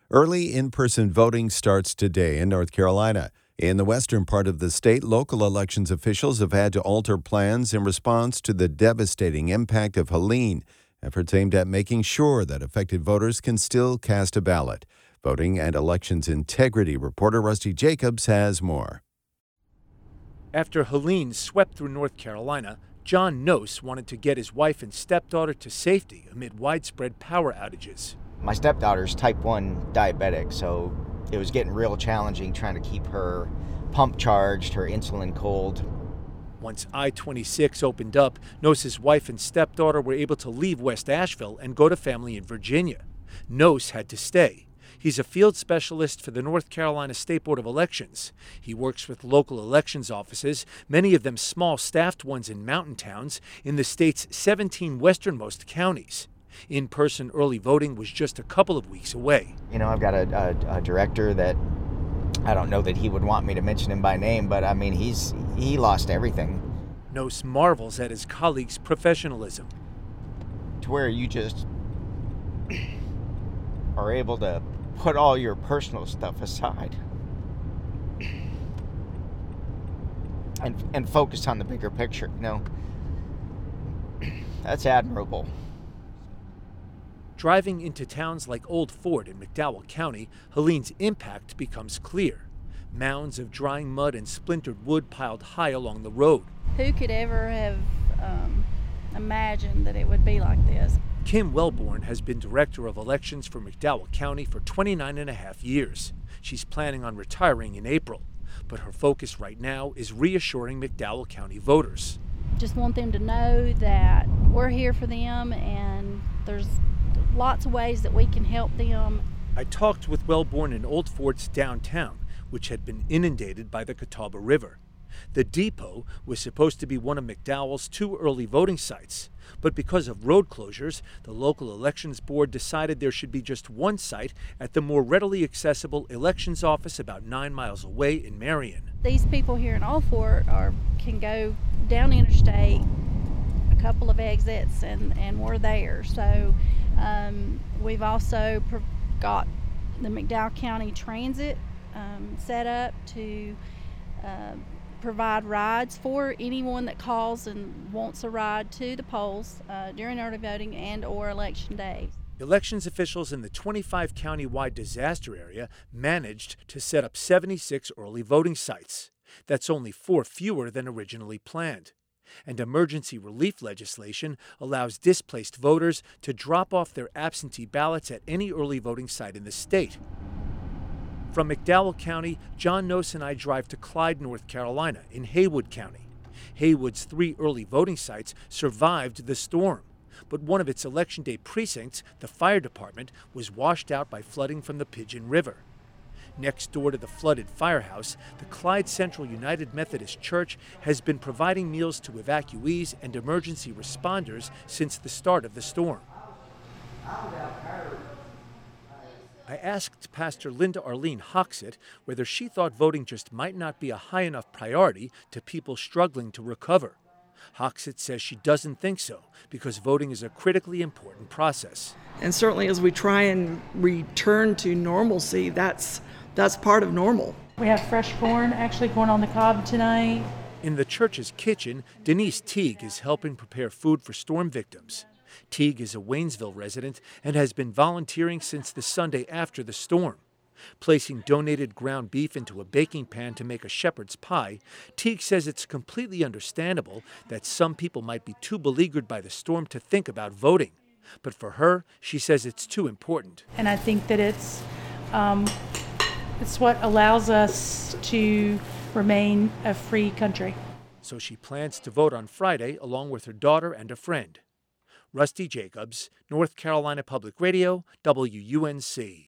Early in-person voting starts today in North Carolina. In the western part of the state, local elections officials have had to alter plans in response to the devastating impact of Helene. Efforts aimed at making sure that affected voters can still cast a ballot. Voting and Elections Integrity reporter Rusty Jacobs has more. After Helene swept through North Carolina, John Nose wanted to get his wife and stepdaughter to safety amid widespread power outages. My stepdaughter's type 1 diabetic, so it was getting real challenging trying to keep her pump charged, her insulin cold. Once I-26 opened up, Nose's wife and stepdaughter were able to leave West Asheville and go to family in Virginia. Nose had to stay. He's a field specialist for the North Carolina State Board of Elections. He works with local elections offices, many of them small staffed ones in mountain towns, in the state's 17 westernmost counties. In-person early voting was just a couple of weeks away. You know, I've got a director that I don't know that he would want me to mention him by name, but I mean, he lost everything. Nose marvels at his colleagues' professionalism. To where you just are able to put all your personal stuff aside and focus on the bigger picture, you know. That's admirable. Driving into towns like Old Fort in McDowell County, Helene's impact becomes clear. Mounds of drying mud and splintered wood piled high along the road. Who could ever have imagined that it would be like this? Kim Wellborn has been director of elections for McDowell County for 29 and a half years. She's planning on retiring in April, but her focus right now is reassuring McDowell County voters. Just want them to know that we're here for them and there's lots of ways that we can help them. I talked with Wellborn in Old Fort's downtown, which had been inundated by the Catawba River. The depot was supposed to be one of McDowell's 2 early voting sites, but because of road closures, the local elections board decided there should be just one site at the more readily accessible elections office about 9 miles away in Marion. These people here in Old Fort can go down interstate, a couple of exits, and we're there. So we've also got the McDowell County Transit set up to provide rides for anyone that calls and wants a ride to the polls during early voting and or election days. Elections officials in the 25 county-wide disaster area managed to set up 76 early voting sites. That's only 4 fewer than originally planned. And emergency relief legislation allows displaced voters to drop off their absentee ballots at any early voting site in the state. From McDowell County, John Nose and I drive to Clyde, North Carolina, in Haywood County. Haywood's 3 early voting sites survived the storm, but one of its Election Day precincts, the fire department, was washed out by flooding from the Pigeon River. Next door to the flooded firehouse, the Clyde Central United Methodist Church has been providing meals to evacuees and emergency responders since the start of the storm. I asked Pastor Linda Arlene Hoxett whether she thought voting just might not be a high enough priority to people struggling to recover. Hoxett says she doesn't think so because voting is a critically important process. And certainly as we try and return to normalcy, that's part of normal. We have fresh corn actually going on the cob tonight. In the church's kitchen, Denise Teague is helping prepare food for storm victims. Teague is a Waynesville resident and has been volunteering since the Sunday after the storm. Placing donated ground beef into a baking pan to make a shepherd's pie, Teague says it's completely understandable that some people might be too beleaguered by the storm to think about voting. But for her, she says it's too important. And I think that it's what allows us to remain a free country. So she plans to vote on Friday along with her daughter and a friend. Rusty Jacobs, North Carolina Public Radio, WUNC.